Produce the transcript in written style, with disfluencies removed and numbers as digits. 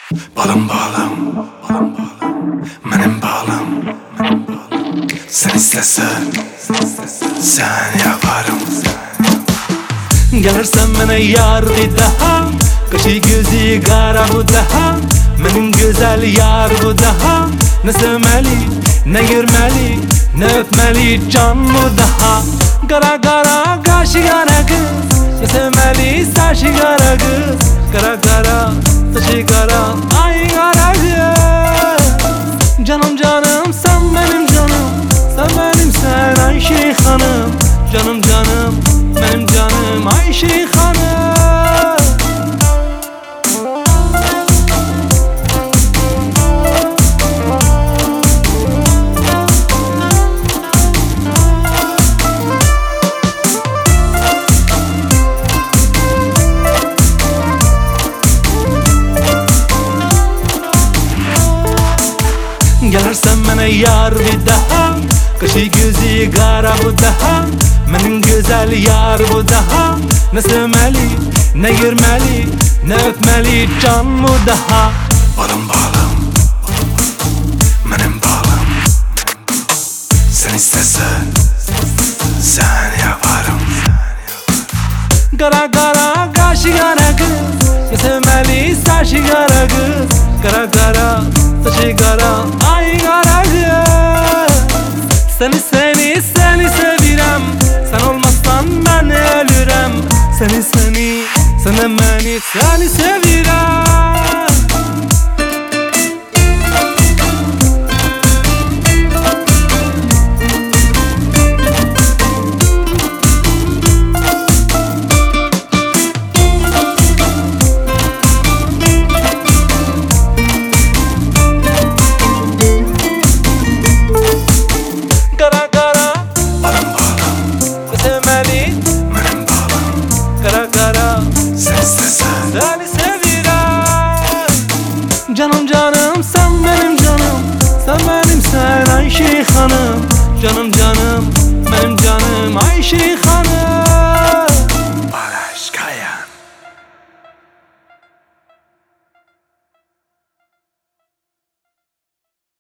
Balım balım, benim balım. Sen istesen, sen yaparım. Gelirsen bana yar bir daha, kaşı gözü kara bu daha. Benim güzel yar bu daha. Ne sevmeli, ne görmeli, ne öpmeli can bu daha. Kara kara kaşı kara kız, ne sevmeli saçı kara kız. Kara kara saçı kara, ay kara kız. Canım canım sen benim canım, sen benim sen Ayşe hanım. Canım canım benim canım Ayşe hanım. Gelirsen bana yar bir daha, kaşı gözü kara bu daha. Benim güzel yar bu daha. Ne sevmeli, ne görmeli, ne öpmeli can bu daha. Balım balım, benim balım. Sen istesen, sen yaparım. Kara kara kaşı kara kız, ne sevmeli saçı kara kız. Kara kara saçı kara, ay kara kız. Seni sevirem, sen olmazsan ben ölürem. Seni beni, seni sevirem. Seni sevirem. Canım canım sen benim canım, sen benim sen Ayşe hanım. Canım canım benim canım Ayşe hanım.